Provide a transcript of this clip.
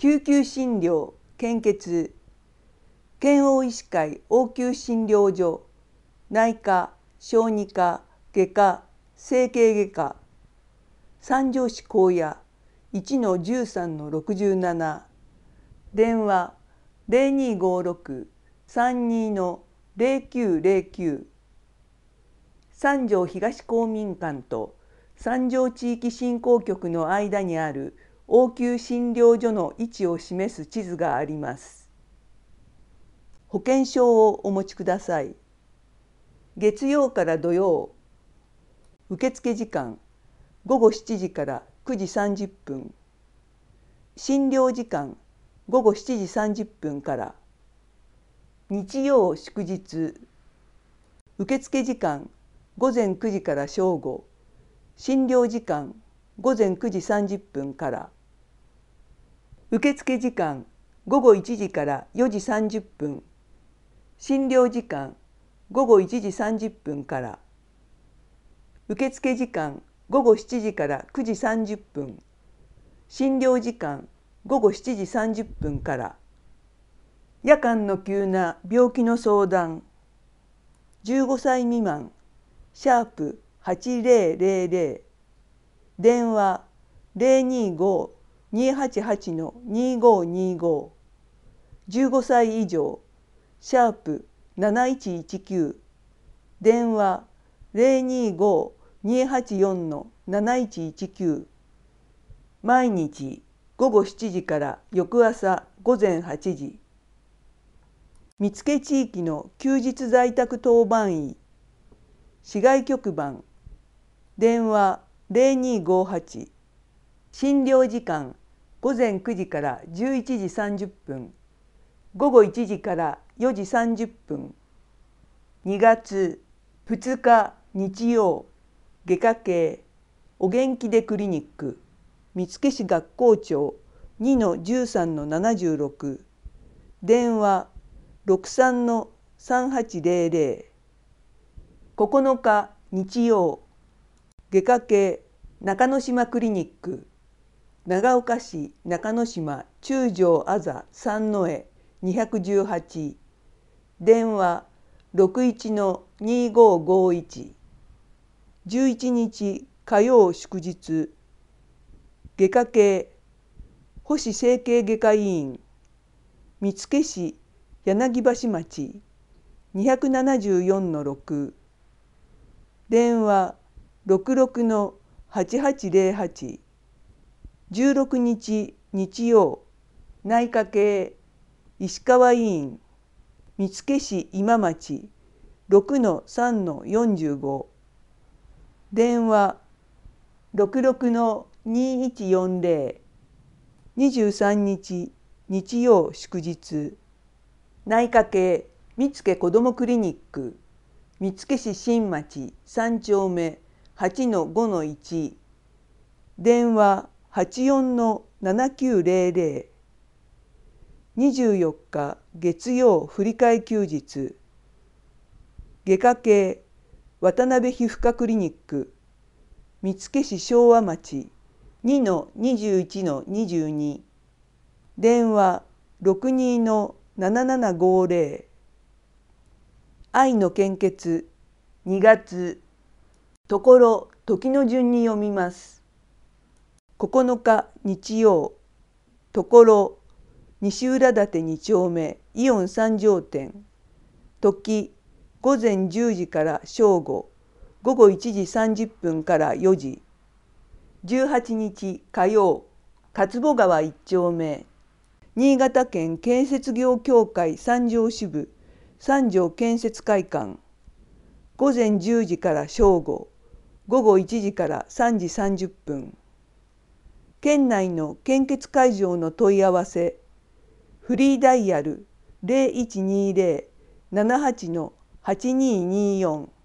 救急診療献血県央医師会応急診療所内科小児科外科整形外科三条市高野 1-13-67 電話 0256-32-0909 三条東公民館と三条地域振興局の間にある応急診療所の位置を示す地図があります。保険証をお持ちください。月曜から土曜、受付時間午後7時から9時30分、診療時間午後7時30分から、日曜祝日、受付時間午前9時から正午、診療時間午前9時30分から、受付時間午後1時から4時30分、診療時間午後1時30分から、受付時間午後7時から9時30分、診療時間午後7時30分から、夜間の急な病気の相談、15歳未満、#8000、電話025-288-2525、15歳以上、#7119、電話025-284-7119、毎日午後7時から翌朝午前8時、見附地域の休日在宅当番医、市外局番、電話0258、診療時間午前9時から11時30分、午後1時から4時30分。2月2日日曜、外科系お元気でクリニック、見附市学校長 2-13-76、電話63-3800。9日日曜、外科系中之島クリニック、長岡市中之島中条あざ三の江218、電話61-2551。11日火曜祝日、外科系星整形外科医院、見附市柳橋町274-6、電話66-8808。16日日曜、内科系石川医院、見附市今町 6-3-45、電話66-2140。23日日曜祝日、内科系見附こどもクリニック、見附市新町3丁目 8-5-1、電話84-7900。24日月曜振り替え休日、外科系渡辺皮膚科クリニック、見附市昭和町 2-21-22、電話62-7750。愛の献血2月、ところ時の順に読みます。9日日曜、ところ西浦館2丁目イオン三条店、時午前10時から正午、午後1時30分から4時。18日火曜、勝保川1丁目、新潟県建設業協会三条支部三条建設会館、午前10時から正午、午後1時から3時30分。県内の献血会場の問い合わせ、フリーダイヤル 0120-78-8224